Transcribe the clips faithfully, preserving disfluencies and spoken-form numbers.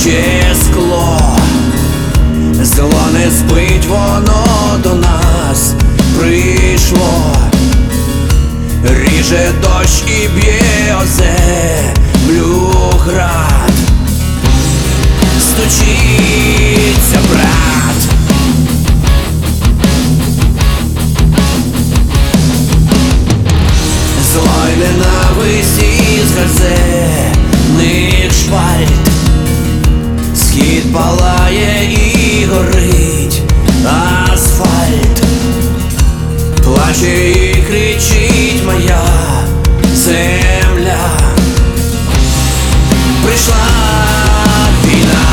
б'є скло, зло не спить, воно до нас прийшло. Ріже дощ і б'є о землю град, стучиться брат. Зло й ненависть із газетних шпальт, схід палає і горить асфальт, плаче і кричить моя земля. Прийшла війна,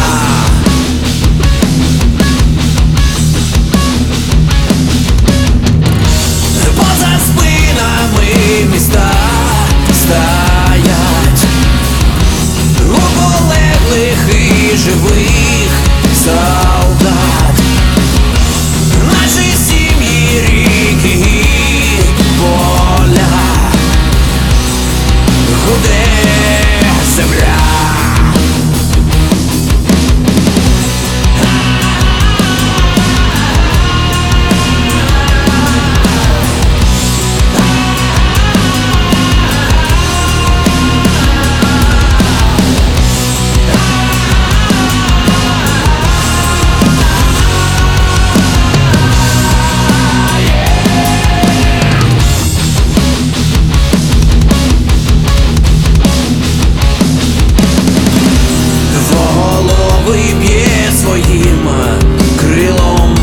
поза спинами міста стоять, у полеглих і живих солдат. Наші сім'ї, ріки і поля, гуде земля. Своїм крилом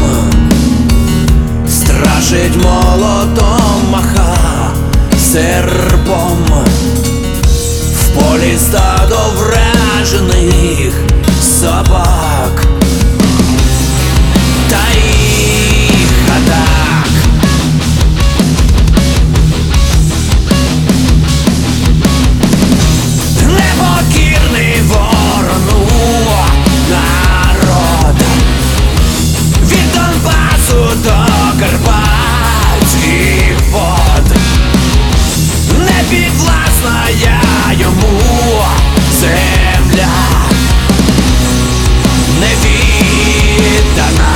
страшить, молотом маха серпом. В полі стадо вражених собак та їх атак. Непокірний ворону народ, від Донбасу до Карпатських вод, не підвласна я йому земля, не віддана.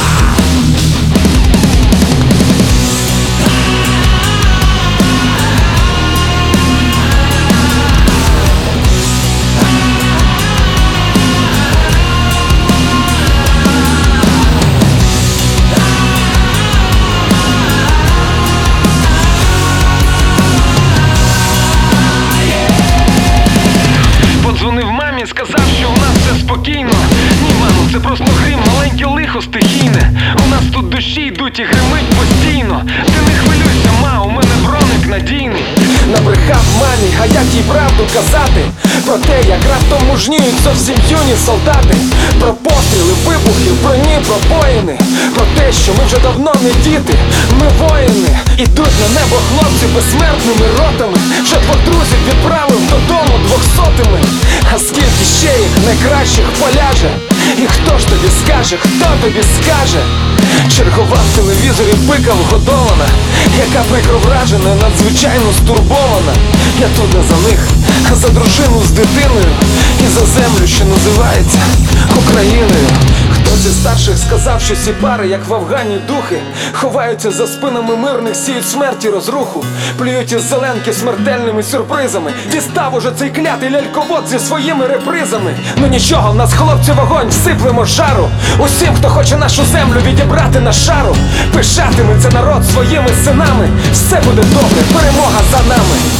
Подзвонив мамі, сказав, що у нас все спокійно. Ні, мамо, це просто грім, маленьке лихо стихійне. У нас тут дощі йдуть і гримить постійно. Ти не хвилюйся, ма, у мене броник надійний. Набрехав мамі, а як їй правду казати? Про те, як раптом мужніють зовсім юні солдати. Про постріли, вибухи, броні, пробоїни. Про те, що ми вже давно не діти, ми воїни. Ідуть на небо хлопці безсмертними ротами. Вже двох друзів відправив додому двохсотими. А скільки ще їх найкращих поляже? І хто ж тобі скаже, хто тобі скаже? Чергова в телевізорі пика вгодована, яка прикро вражена, надзвичайно стурбована. Я тут не за них, а за дружину з дитиною і за землю, що називається Україною. Хтось із старших сказав, що ці пари, як в Афгані духи, ховаються за спинами мирних, сіють смерті розруху, плюють із зеленки смертельними сюрпризами. Дістав уже цей клятий ляльковод зі своїми репризами. Ну нічого, в нас хлопці вогонь, всиплемо жару усім, хто хоче нашу землю відібрати на шару. Пишатиметься народ своїми синами. Все буде добре, перемога за нами.